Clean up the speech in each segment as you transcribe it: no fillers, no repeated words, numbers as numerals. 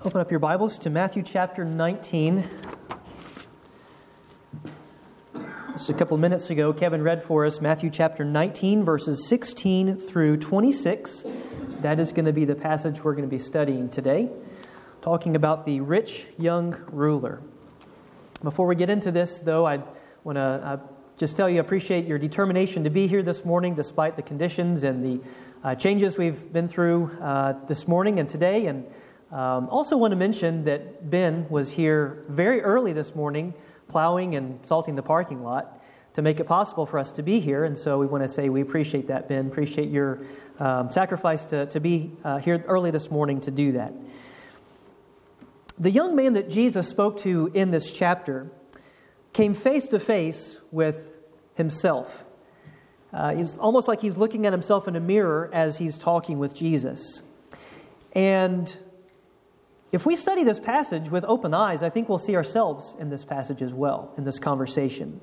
Open up your Bibles to Matthew chapter 19. Just a couple minutes ago, Kevin read for us Matthew chapter 19, verses 16 through 26. That is going to be the passage we're going to be studying today, talking about the rich young ruler. Before we get into this, though, I want to just tell you I appreciate your determination to be here this morning, despite the conditions and the changes we've been through this morning and today. And also want to mention that Ben was here very early this morning, plowing and salting the parking lot to make it possible for us to be here. And so we want to say we appreciate that, Ben. Appreciate your sacrifice to be here early this morning to do that. The young man that Jesus spoke to in this chapter came face to face with himself. He's almost like he's looking at himself in a mirror as he's talking with Jesus. And if we study this passage with open eyes, I think we'll see ourselves in this passage as well, in this conversation.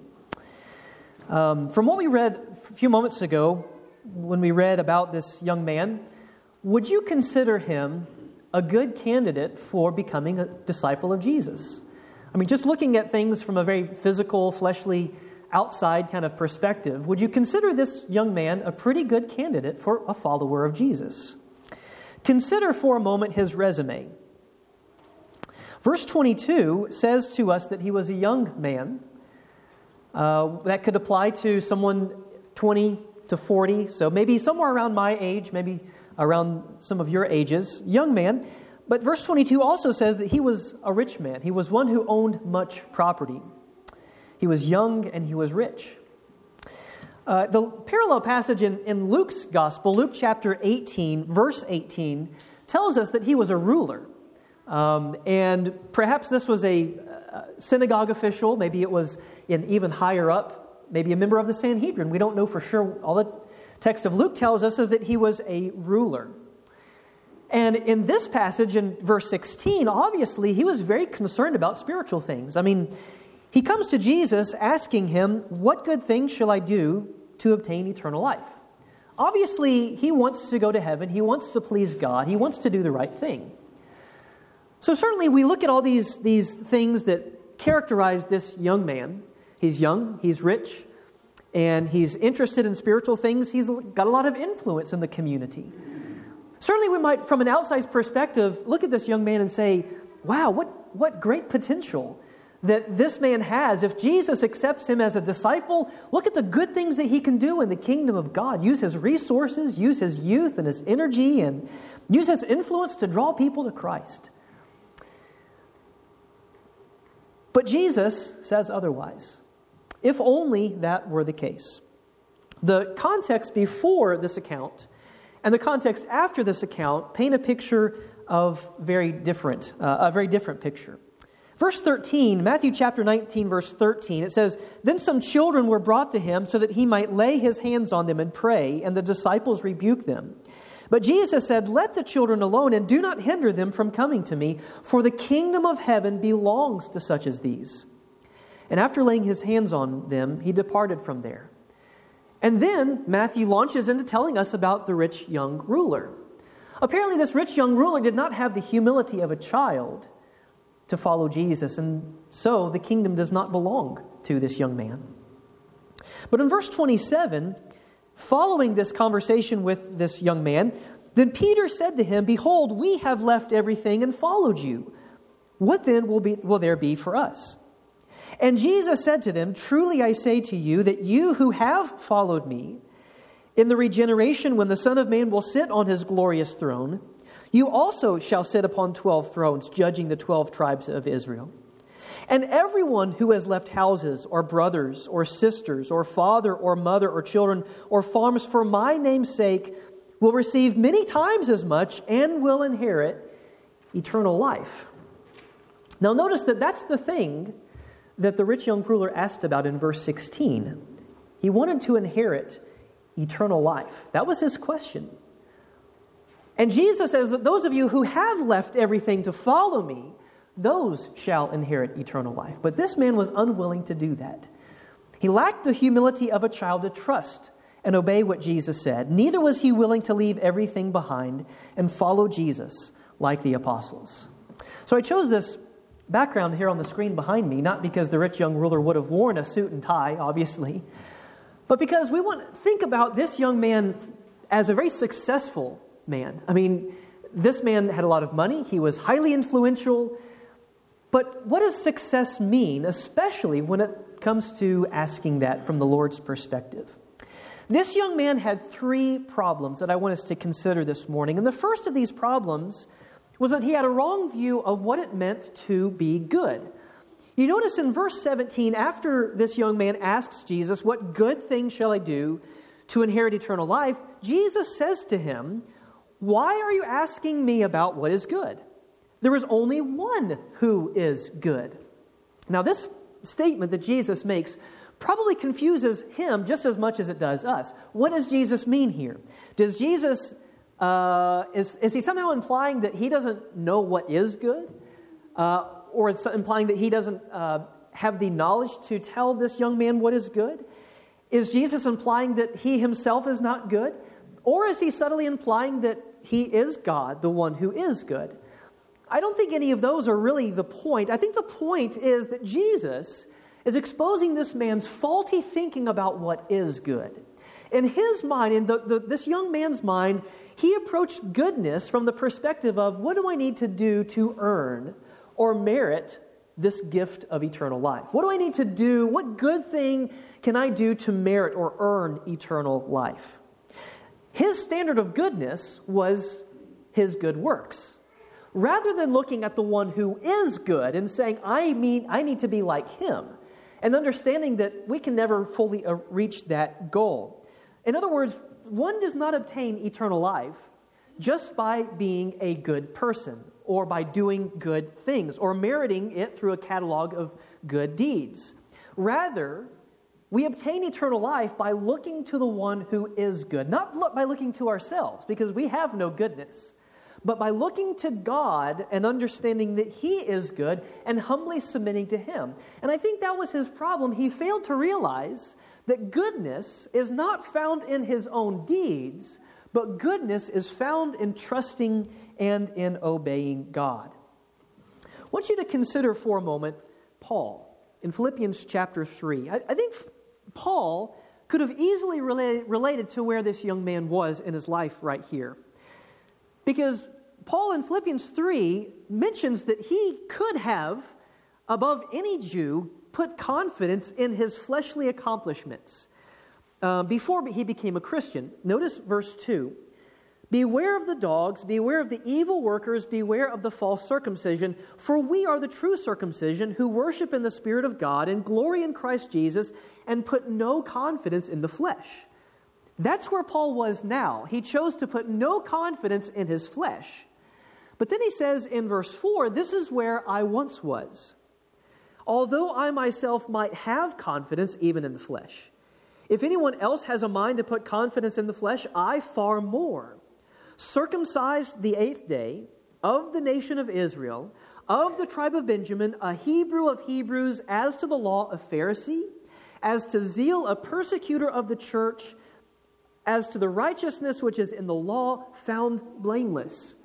From what we read a few moments ago, when we read about this young man, would you consider him a good candidate for becoming a disciple of Jesus? I mean, just looking at things from a very physical, fleshly, outside kind of perspective, would you consider this young man a pretty good candidate for a follower of Jesus? Consider for a moment his resume. Verse 22 says to us that he was a young man. That could apply to someone 20 to 40, so maybe somewhere around my age, maybe around some of your ages, young man. But verse 22 also says that he was a rich man. He was one who owned much property. He was young and he was rich. The parallel passage in Luke's gospel, Luke chapter 18, verse 18, tells us that he was a ruler. And perhaps this was a synagogue official. Maybe it was an even higher up, maybe a member of the Sanhedrin. We don't know for sure. All the text of Luke tells us is that he was a ruler. And in this passage, in verse 16, obviously he was very concerned about spiritual things. I mean, he comes to Jesus asking him, "What good thing shall I do to obtain eternal life?" Obviously, he wants to go to heaven. He wants to please God. He wants to do the right thing. So certainly we look at all these things that characterize this young man. He's young, he's rich, and he's interested in spiritual things. He's got a lot of influence in the community. Certainly we might, from an outside perspective, look at this young man and say, wow, what great potential that this man has. If Jesus accepts him as a disciple, look at the good things that he can do in the kingdom of God. Use his resources, use his youth and his energy, and use his influence to draw people to Christ. But Jesus says otherwise. If only that were the case. The context before this account and the context after this account paint a picture of a very different picture. Verse 13, Matthew chapter 19, verse 13, it says, "Then some children were brought to him so that he might lay his hands on them and pray, and the disciples rebuked them. But Jesus said, 'Let the children alone and do not hinder them from coming to me, for the kingdom of heaven belongs to such as these.' And after laying his hands on them, he departed from there." And then Matthew launches into telling us about the rich young ruler. Apparently this rich young ruler did not have the humility of a child to follow Jesus, and so the kingdom does not belong to this young man. But in verse 27, following this conversation with this young man, then Peter said to him, "Behold, we have left everything and followed you. What then will there be for us?" And Jesus said to them, "Truly I say to you that you who have followed me, in the regeneration when the Son of Man will sit on his glorious throne, you also shall sit upon 12 thrones, judging the 12 tribes of Israel. And everyone who has left houses or brothers or sisters or father or mother or children or farms for my name's sake will receive many times as much and will inherit eternal life." Now notice that that's the thing that the rich young ruler asked about in verse 16. He wanted to inherit eternal life. That was his question. And Jesus says that those of you who have left everything to follow me, those shall inherit eternal life. But this man was unwilling to do that. He lacked the humility of a child to trust and obey what Jesus said. Neither was he willing to leave everything behind and follow Jesus like the apostles. So I chose this background here on the screen behind me, not because the rich young ruler would have worn a suit and tie, obviously, but because we want to think about this young man as a very successful man. I mean, this man had a lot of money. He was highly influential. But what does success mean, especially when it comes to asking that from the Lord's perspective? This young man had 3 problems that I want us to consider this morning. And the first of these problems was that he had a wrong view of what it meant to be good. You notice in verse 17, after this young man asks Jesus, "What good thing shall I do to inherit eternal life?" Jesus says to him, "Why are you asking me about what is good? There is only one who is good." Now, this statement that Jesus makes probably confuses him just as much as it does us. What does Jesus mean here? Does Jesus, is he somehow implying that he doesn't know what is good? Or it's implying that he doesn't have the knowledge to tell this young man what is good? Is Jesus implying that he himself is not good? Or is he subtly implying that he is God, the one who is good? I don't think any of those are really the point. I think the point is that Jesus is exposing this man's faulty thinking about what is good. In his mind, in this young man's mind, he approached goodness from the perspective of, what do I need to do to earn or merit this gift of eternal life? What do I need to do? What good thing can I do to merit or earn eternal life? His standard of goodness was his good works. Rather than looking at the one who is good and saying, I need to be like him, and understanding that we can never fully reach that goal. In other words, one does not obtain eternal life just by being a good person or by doing good things or meriting it through a catalog of good deeds. Rather, we obtain eternal life by looking to the one who is good. Not by looking to ourselves, because we have no goodness, but by looking to God and understanding that He is good and humbly submitting to Him. And I think that was his problem. He failed to realize that goodness is not found in his own deeds, but goodness is found in trusting and in obeying God. I want you to consider for a moment Paul in Philippians chapter 3. I think Paul could have easily related to where this young man was in his life right here. Because Paul in Philippians 3 mentions that he could have, above any Jew, put confidence in his fleshly accomplishments before he became a Christian. Notice verse 2. Beware of the dogs, beware of the evil workers, beware of the false circumcision, for we are the true circumcision who worship in the Spirit of God and glory in Christ Jesus and put no confidence in the flesh. That's where Paul was now. He chose to put no confidence in his flesh. But then he says in verse 4, this is where I once was. Although I myself might have confidence even in the flesh. If anyone else has a mind to put confidence in the flesh, I far more. Circumcised the 8th day, of the nation of Israel, of the tribe of Benjamin, a Hebrew of Hebrews, as to the law, a Pharisee, as to zeal, a persecutor of the church, as to the righteousness which is in the law, found blameless.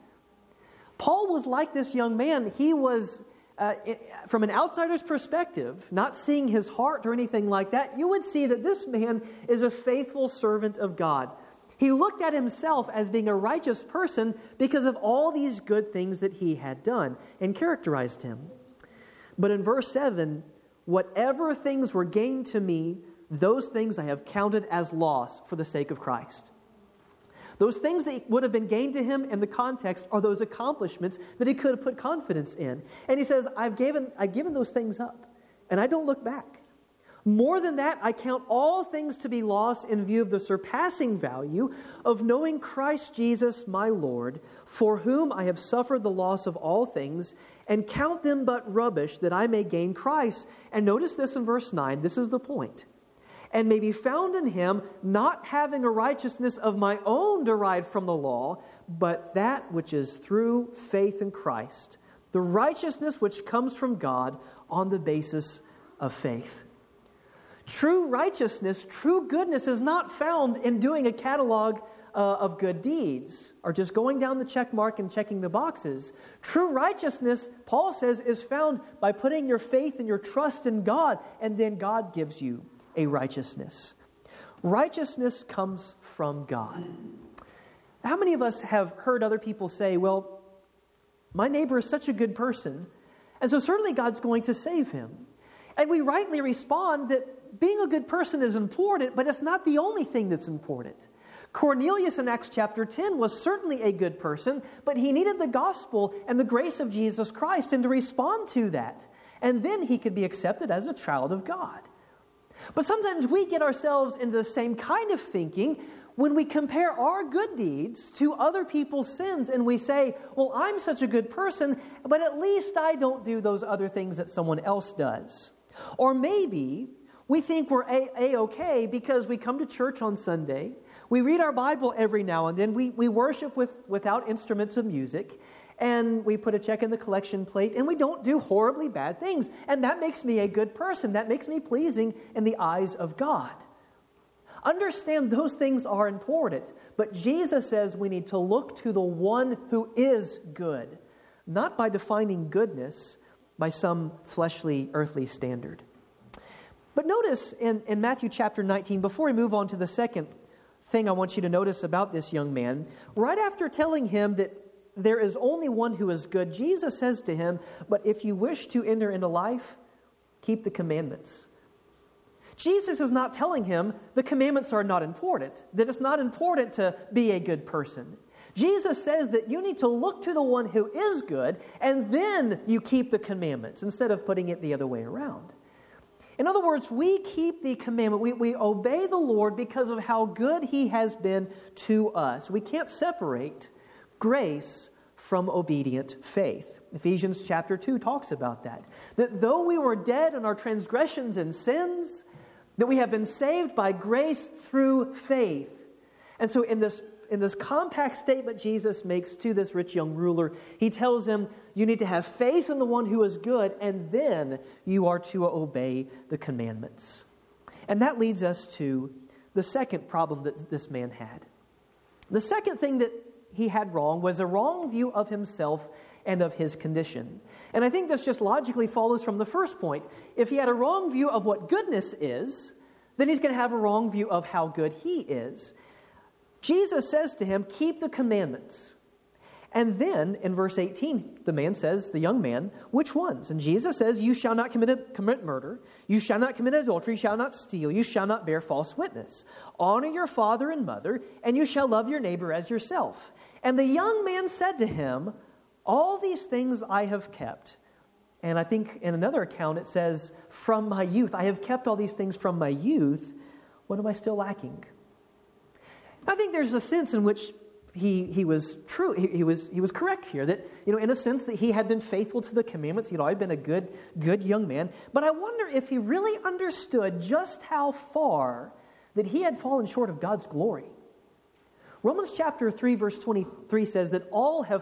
Paul was like this young man. He was, from an outsider's perspective, not seeing his heart or anything like that, you would see that this man is a faithful servant of God. He looked at himself as being a righteous person because of all these good things that he had done and characterized him. But in verse 7, whatever things were gained to me, those things I have counted as loss for the sake of Christ. Those things that would have been gained to him in the context are those accomplishments that he could have put confidence in. And he says, I've given those things up, and I don't look back. More than that, I count all things to be lost in view of the surpassing value of knowing Christ Jesus my Lord, for whom I have suffered the loss of all things, and count them but rubbish that I may gain Christ. And notice this in verse 9, this is the point. And may be found in him, not having a righteousness of my own derived from the law, but that which is through faith in Christ, the righteousness which comes from God on the basis of faith. True righteousness, true goodness is not found in doing a catalog of good deeds, or just going down the check mark and checking the boxes. True righteousness, Paul says, is found by putting your faith and your trust in God, and then God gives you a righteousness. Righteousness comes from God. How many of us have heard other people say, well, my neighbor is such a good person, and so certainly God's going to save him. And we rightly respond that being a good person is important, but it's not the only thing that's important. Cornelius in Acts chapter 10 was certainly a good person, but he needed the gospel and the grace of Jesus Christ and to respond to that. And then he could be accepted as a child of God. But sometimes we get ourselves into the same kind of thinking when we compare our good deeds to other people's sins, and we say, well, I'm such a good person, but at least I don't do those other things that someone else does. Or maybe we think we're A-okay because we come to church on Sunday, we read our Bible every now and then, we worship without instruments of music, and we put a check in the collection plate, and we don't do horribly bad things. And that makes me a good person. That makes me pleasing in the eyes of God. Understand those things are important, but Jesus says we need to look to the one who is good, not by defining goodness by some fleshly, earthly standard. But notice in Matthew chapter 19, before we move on to the second thing I want you to notice about this young man, right after telling him that there is only one who is good, Jesus says to him, but if you wish to enter into life, keep the commandments. Jesus is not telling him the commandments are not important, that it's not important to be a good person. Jesus says that you need to look to the one who is good, and then you keep the commandments, instead of putting it the other way around. In other words, we keep the commandment. We obey the Lord because of how good He has been to us. We can't separate grace from obedient faith. Ephesians chapter 2 talks about that. That though we were dead in our transgressions and sins, that we have been saved by grace through faith. And so in this compact statement Jesus makes to this rich young ruler, he tells him, you need to have faith in the one who is good, and then you are to obey the commandments. And that leads us to the second problem that this man had. The second thing that he had wrong was a wrong view of himself and of his condition. And I think this just logically follows from the first point. If he had a wrong view of what goodness is, then he's going to have a wrong view of how good he is. Jesus says to him, keep the commandments. And then in verse 18, the man says, the young man, which ones? And Jesus says, you shall not commit murder, you shall not commit adultery, you shall not steal, you shall not bear false witness. Honor your father and mother, and you shall love your neighbor as yourself. And the young man said to him, all these things I have kept. And I think in another account it says, from my youth. I have kept all these things from my youth. What am I still lacking? I think there's a sense in which he was true. He was correct here. That, in a sense that he had been faithful to the commandments. He'd always been a good young man. But I wonder if he really understood just how far that he had fallen short of God's glory. Romans chapter 3 verse 23 says that all have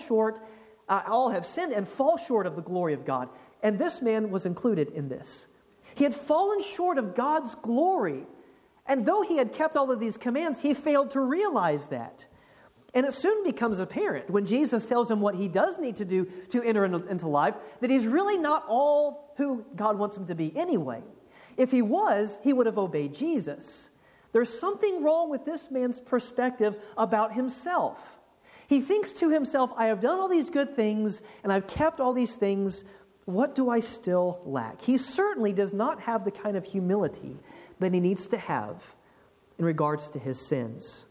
sinned and fall short of the glory of God. And this man was included in this. He had fallen short of God's glory. And though he had kept all of these commands, he failed to realize that. And it soon becomes apparent when Jesus tells him what he does need to do to enter into life, that he's really not all who God wants him to be anyway. If he was, he would have obeyed Jesus. There's something wrong with this man's perspective about himself. He thinks to himself, I have done all these good things, and I've kept all these things. What do I still lack? He certainly does not have the kind of humility that he needs to have in regards to his sins.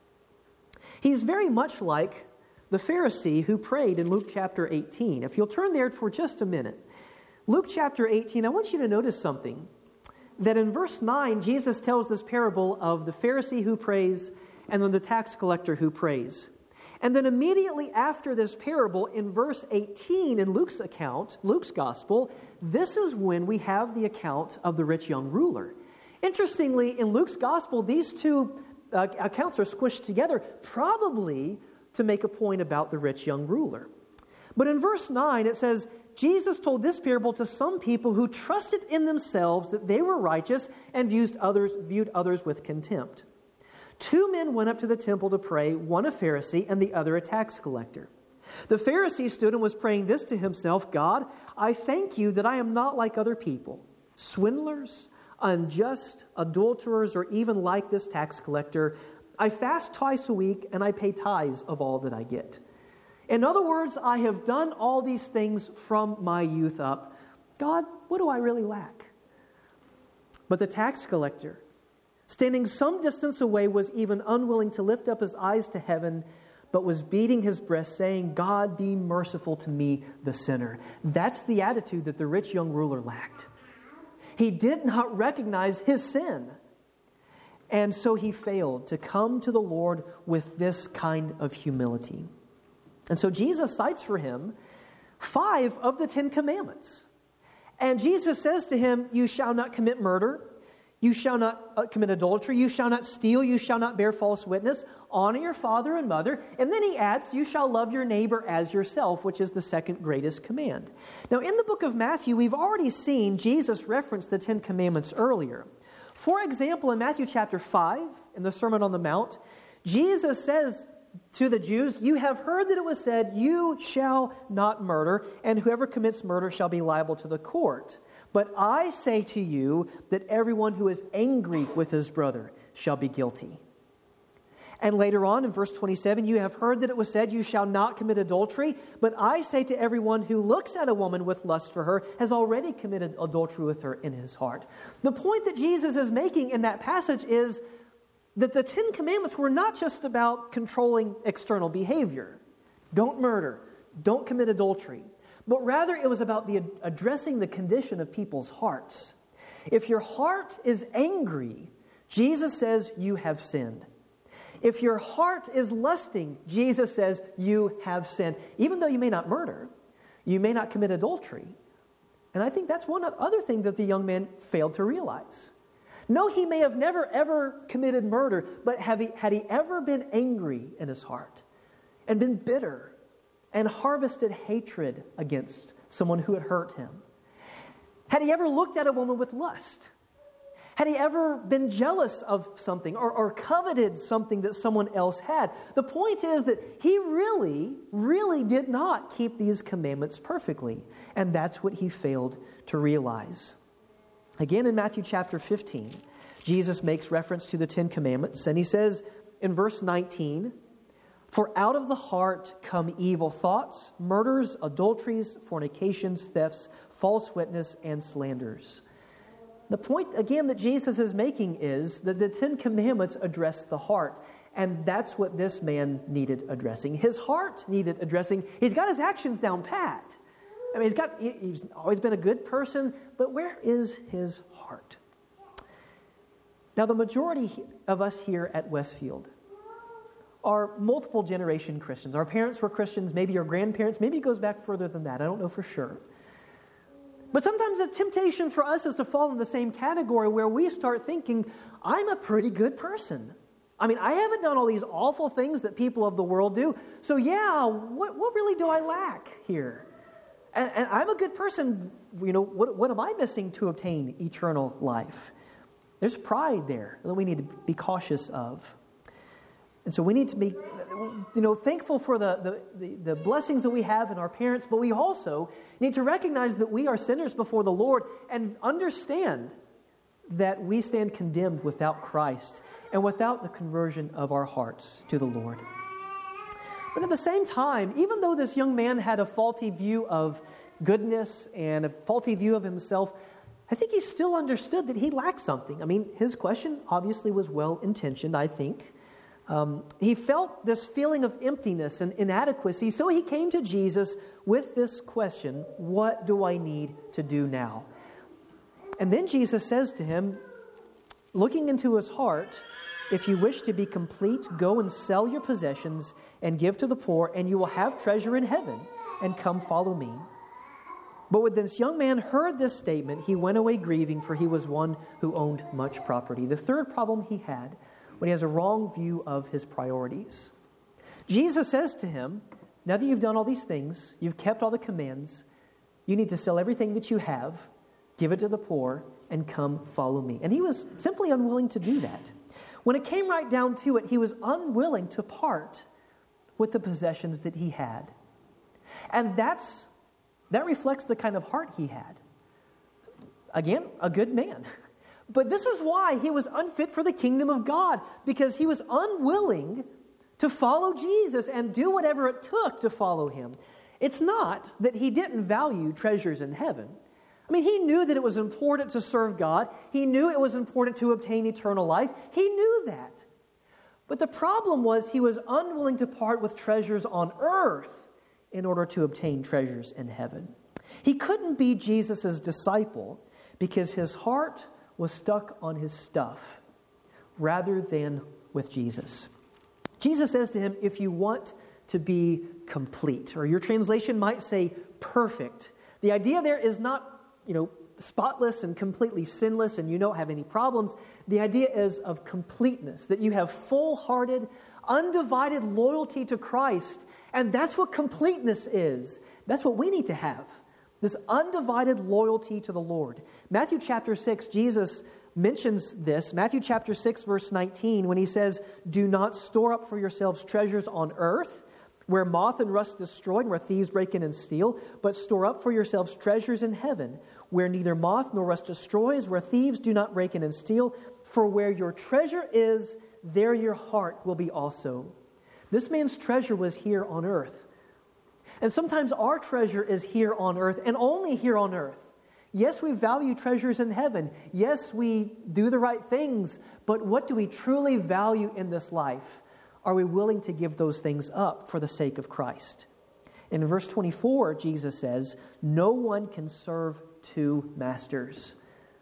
He's very much like the Pharisee who prayed in Luke chapter 18. If you'll turn there for just a minute. Luke chapter 18, I want you to notice something. That in verse 9, Jesus tells this parable of the Pharisee who prays and then the tax collector who prays. And then immediately after this parable, in verse 18 in Luke's account, Luke's gospel, this is when we have the account of the rich young ruler. Interestingly, in Luke's gospel, these two accounts are squished together, probably to make a point about the rich young ruler. But in verse 9, it says, Jesus told this parable to some people who trusted in themselves that they were righteous and viewed others with contempt. 2 men went up to the temple to pray, one a Pharisee and the other a tax collector. The Pharisee stood and was praying this to himself, God, I thank you that I am not like other people, swindlers, unjust, adulterers, or even like this tax collector. I fast twice a week and I pay tithes of all that I get. In other words, I have done all these things from my youth up. God, what do I really lack? But the tax collector, standing some distance away, was even unwilling to lift up his eyes to heaven, but was beating his breast, saying, God, be merciful to me, the sinner. That's the attitude that the rich young ruler lacked. He did not recognize his sin. And so he failed to come to the Lord with this kind of humility. And so Jesus cites for him 5 of the 10 commandments. And Jesus says to him, you shall not commit murder. You shall not commit adultery. You shall not steal. You shall not bear false witness. Honor your father and mother. And then he adds, you shall love your neighbor as yourself, which is the second greatest command. Now, in the book of Matthew, we've already seen Jesus reference the 10 commandments earlier. For example, in Matthew chapter 5, in the Sermon on the Mount, Jesus says to the Jews, you have heard that it was said, you shall not murder, and whoever commits murder shall be liable to the court. But I say to you that everyone who is angry with his brother shall be guilty. And later on in verse 27, you have heard that it was said, you shall not commit adultery. But I say to everyone who looks at a woman with lust for her has already committed adultery with her in his heart. The point that Jesus is making in that passage is that the 10 commandments were not just about controlling external behavior. Don't murder. Don't commit adultery. But rather it was about addressing the condition of people's hearts. If your heart is angry, Jesus says you have sinned. If your heart is lusting, Jesus says you have sinned. Even though you may not murder, you may not commit adultery. And I think that's one other thing that the young man failed to realize. No, he may have never ever committed murder, but had he ever been angry in his heart and been bitter and harvested hatred against someone who had hurt him? Had he ever looked at a woman with lust? Had he ever been jealous of something or coveted something that someone else had? The point is that he really, really did not keep these commandments perfectly. And that's what he failed to realize. Again, in Matthew chapter 15, Jesus makes reference to the 10 commandments. And he says in verse 19, for out of the heart come evil thoughts, murders, adulteries, fornications, thefts, false witness, and slanders. The point, again, that Jesus is making is that the 10 commandments address the heart. And that's what this man needed addressing. His heart needed addressing. He's got his actions down pat. I mean, he's always been a good person, but where is his heart? Now, the majority of us here at Westfield are multiple generation Christians. Our parents were Christians, maybe your grandparents, maybe it goes back further than that. I don't know for sure. But sometimes the temptation for us is to fall in the same category where we start thinking, I'm a pretty good person. I mean, I haven't done all these awful things that people of the world do. So yeah, what really do I lack here? And I'm a good person. You know, what am I missing to obtain eternal life? There's pride there that we need to be cautious of. And so we need to be, thankful for the blessings that we have in our parents, but we also need to recognize that we are sinners before the Lord and understand that we stand condemned without Christ and without the conversion of our hearts to the Lord. But at the same time, even though this young man had a faulty view of goodness and a faulty view of himself, I think he still understood that he lacked something. I mean, his question obviously was well-intentioned, I think. He felt this feeling of emptiness and inadequacy, so he came to Jesus with this question, what do I need to do now? And then Jesus says to him, looking into his heart, if you wish to be complete, go and sell your possessions and give to the poor, and you will have treasure in heaven, and come follow me. But when this young man heard this statement, he went away grieving, for he was one who owned much property. The third problem he had, when he has a wrong view of his priorities. Jesus says to him, now that you've done all these things, you've kept all the commands, you need to sell everything that you have, give it to the poor, and come follow me. And he was simply unwilling to do that. When it came right down to it, he was unwilling to part with the possessions that he had. And that reflects the kind of heart he had. Again, a good man. But this is why he was unfit for the kingdom of God, because he was unwilling to follow Jesus and do whatever it took to follow him. It's not that he didn't value treasures in heaven. I mean, he knew that it was important to serve God. He knew it was important to obtain eternal life. He knew that. But the problem was he was unwilling to part with treasures on earth in order to obtain treasures in heaven. He couldn't be Jesus' disciple because his heart was stuck on his stuff rather than with Jesus. Jesus says to him, if you want to be complete, or your translation might say perfect. The idea there is not, spotless and completely sinless and you don't have any problems. The idea is of completeness, that you have full-hearted, undivided loyalty to Christ. And that's what completeness is. That's what we need to have. This undivided loyalty to the Lord. Matthew chapter 6, Jesus mentions this. Matthew chapter 6, verse 19, when he says, do not store up for yourselves treasures on earth, where moth and rust destroy, and where thieves break in and steal, but store up for yourselves treasures in heaven, where neither moth nor rust destroys, where thieves do not break in and steal. For where your treasure is, there your heart will be also. This man's treasure was here on earth. And sometimes our treasure is here on earth, and only here on earth. Yes, we value treasures in heaven. Yes, we do the right things. But what do we truly value in this life? Are we willing to give those things up for the sake of Christ? In verse 24, Jesus says, no one can serve two masters.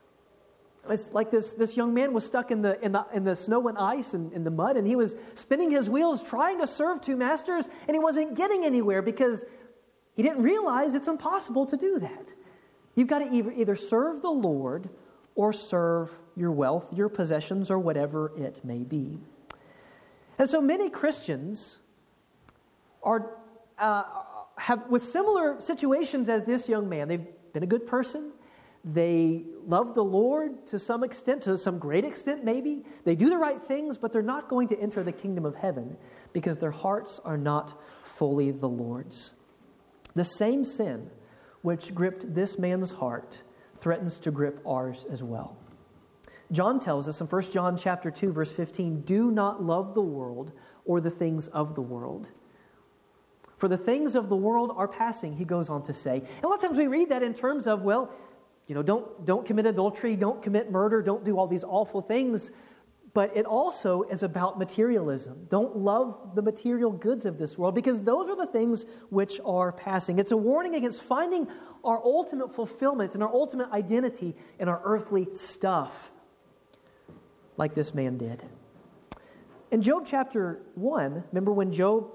It's like this young man was stuck in the snow and ice and in the mud, and he was spinning his wheels trying to serve two masters, and he wasn't getting anywhere because he didn't realize it's impossible to do that. You've got to either serve the Lord or serve your wealth, your possessions, or whatever it may be. And so many Christians have with similar situations as this young man. They've been a good person. They love the Lord to some extent, to some great extent maybe. They do the right things, but they're not going to enter the kingdom of heaven because their hearts are not fully the Lord's. The same sin which gripped this man's heart threatens to grip ours as well. John tells us in 1 John chapter 2, verse 15, do not love the world or the things of the world. For the things of the world are passing, he goes on to say. And a lot of times we read that in terms of, don't commit adultery, don't commit murder, don't do all these awful things. But it also is about materialism. Don't love the material goods of this world because those are the things which are passing. It's a warning against finding our ultimate fulfillment and our ultimate identity in our earthly stuff, like this man did. In Job chapter 1, remember when Job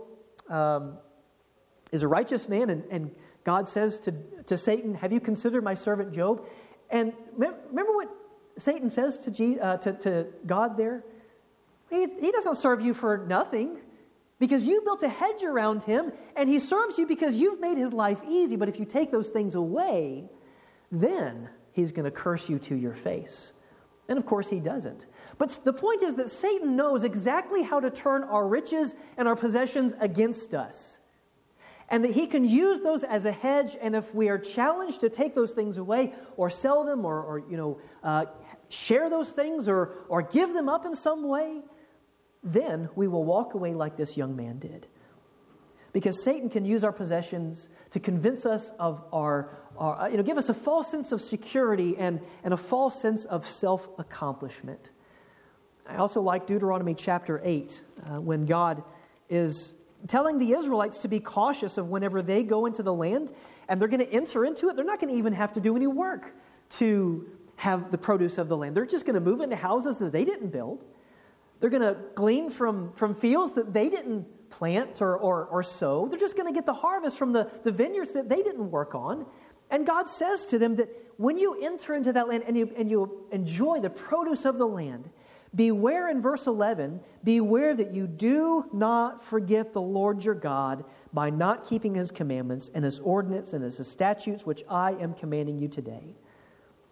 is a righteous man and God says to Satan, have you considered my servant Job? And remember what Satan says to God there? He doesn't serve you for nothing because you built a hedge around him and he serves you because you've made his life easy. But if you take those things away, then he's going to curse you to your face. And of course he doesn't. But the point is that Satan knows exactly how to turn our riches and our possessions against us. And that he can use those as a hedge, and if we are challenged to take those things away or sell them or share those things or give them up in some way, then we will walk away like this young man did. Because Satan can use our possessions to convince us of give us a false sense of security and a false sense of self-accomplishment. I also like Deuteronomy chapter 8, when God is telling the Israelites to be cautious of whenever they go into the land and they're going to enter into it. They're not going to even have to do any work to have the produce of the land. They're just going to move into houses that they didn't build. They're going to glean from fields that they didn't plant or sow. They're just going to get the harvest from the vineyards that they didn't work on. And God says to them that when you enter into that land and you enjoy the produce of the land, beware in verse 11, beware that you do not forget the Lord your God by not keeping his commandments and his ordinance and his statutes, which I am commanding you today.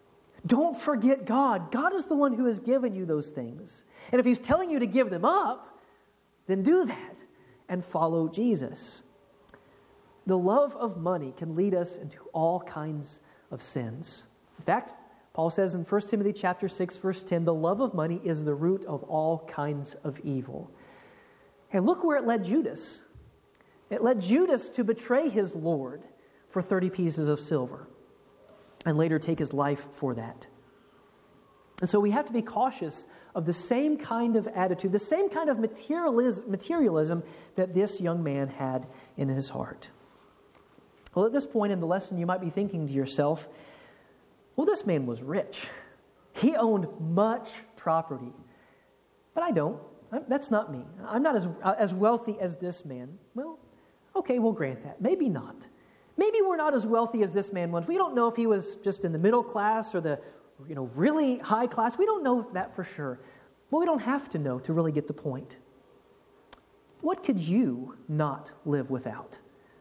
Don't forget God. God is the one who has given you those things. And if He's telling you to give them up, then do that and follow Jesus. The love of money can lead us into all kinds of sins. In fact, Paul says in 1 Timothy chapter 6, verse 10, the love of money is the root of all kinds of evil. And look where it led Judas. It led Judas to betray his Lord for 30 pieces of silver and later take his life for that. And so we have to be cautious of the same kind of attitude, the same kind of materialism that this young man had in his heart. Well, at this point in the lesson, you might be thinking to yourself, well, this man was rich. He owned much property. But I don't. That's not me. I'm not as wealthy as this man. Well, okay, we'll grant that. Maybe not. Maybe we're not as wealthy as this man was. We don't know if he was just in the middle class or the really high class. We don't know that for sure. But we don't have to know to really get the point. What could you not live without?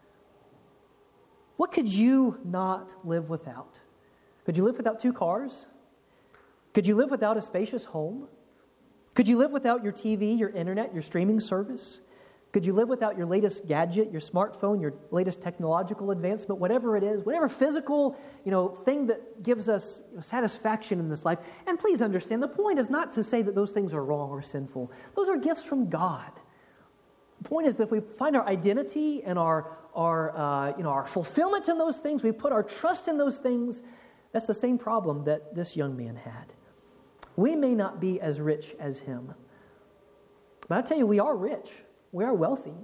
What could you not live without? Could you live without 2 cars? Could you live without a spacious home? Could you live without your TV, your internet, your streaming service? Could you live without your latest gadget, your smartphone, your latest technological advancement, whatever it is, whatever physical, thing that gives us satisfaction in this life? And please understand, the point is not to say that those things are wrong or sinful. Those are gifts from God. The point is that if we find our identity and our fulfillment in those things, we put our trust in those things, that's the same problem that this young man had. We may not be as rich as him, but I tell you, we are rich. We are wealthy.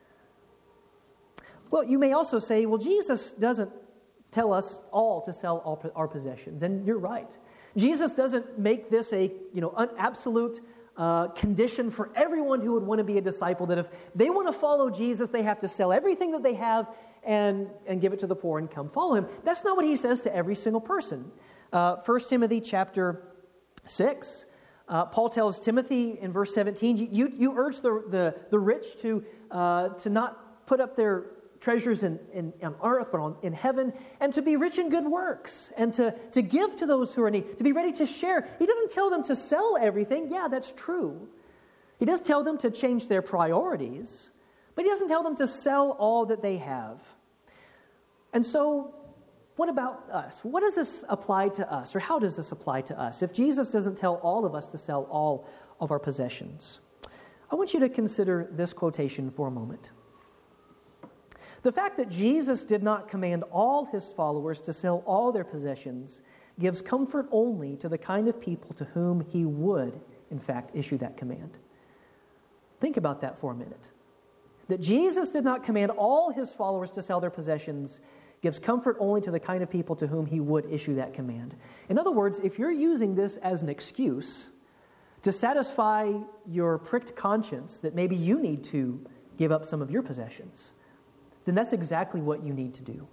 Well, you may also say, well, Jesus doesn't tell us all to sell all our possessions, and you're right. Jesus doesn't make this an absolute condition for everyone who would want to be a disciple, that if they want to follow Jesus, they have to sell everything that they have and give it to the poor and come follow him. That's not what he says to every single person. 1 Timothy chapter 6, Paul tells Timothy in verse 17, you urge the rich to not put up their treasures on earth, but in heaven, and to be rich in good works, and to give to those who are in need, to be ready to share. He doesn't tell them to sell everything. Yeah, that's true. He does tell them to change their priorities, but he doesn't tell them to sell all that they have. And so, what about us? What does this apply to us, or how does this apply to us? If Jesus doesn't tell all of us to sell all of our possessions, I want you to consider this quotation for a moment. The fact that Jesus did not command all his followers to sell all their possessions gives comfort only to the kind of people to whom he would, in fact, issue that command. Think about that for a minute. That Jesus did not command all his followers to sell their possessions gives comfort only to the kind of people to whom he would issue that command. In other words, if you're using this as an excuse to satisfy your pricked conscience that maybe you need to give up some of your possessions, then that's exactly what you need to do.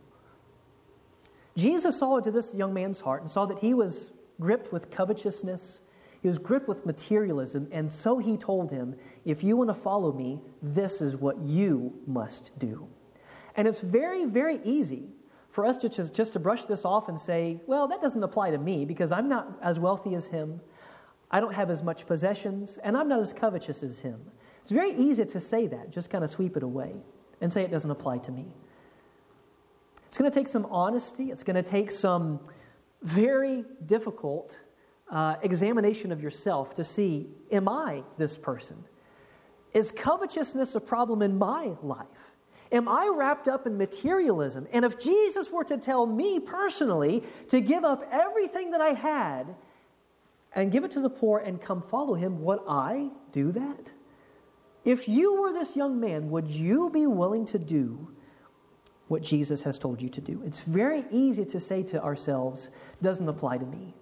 Jesus saw into this young man's heart and saw that he was gripped with covetousness. He was gripped with materialism, and so he told him, if you want to follow me, this is what you must do. And it's very, very easy for us to just to brush this off and say, well, that doesn't apply to me because I'm not as wealthy as him. I don't have as much possessions, and I'm not as covetous as him. It's very easy to say that, just kind of sweep it away and say it doesn't apply to me. It's going to take some honesty. It's going to take some very difficult examination of yourself to see, am I this person? Is covetousness a problem in my life? Am I wrapped up in materialism? And if Jesus were to tell me personally to give up everything that I had and give it to the poor and come follow him, would I do that? If you were this young man, would you be willing to do what Jesus has told you to do? It's very easy to say to ourselves, doesn't apply to me.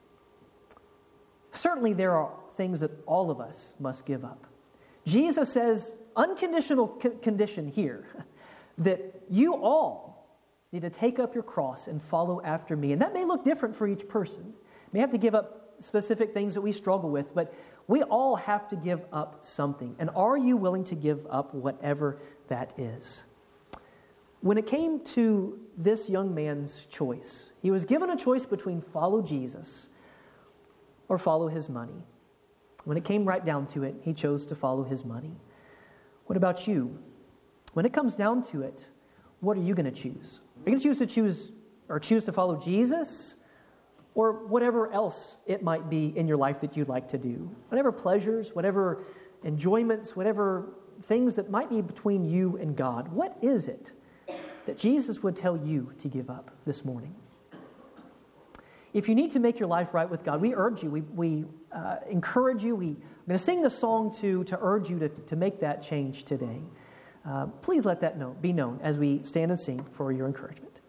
Certainly there are things that all of us must give up. Jesus says, unconditional condition here, that you all need to take up your cross and follow after me. And that may look different for each person. You may have to give up specific things that we struggle with, but we all have to give up something. And are you willing to give up whatever that is? when it came to this young man's choice, he was given a choice between follow Jesus or follow his money. When it came right down to it, he chose to follow his money. What about you? When it comes down to it, what are you going to choose? Are you going to choose to follow Jesus or whatever else it might be in your life that you'd like to do? Whatever pleasures, whatever enjoyments, whatever things that might be between you and God. What is it that Jesus would tell you to give up this morning? If you need to make your life right with God, we urge you, we encourage you. We're going to sing the song to urge you to make that change today. Please let that be known as we stand and sing for your encouragement.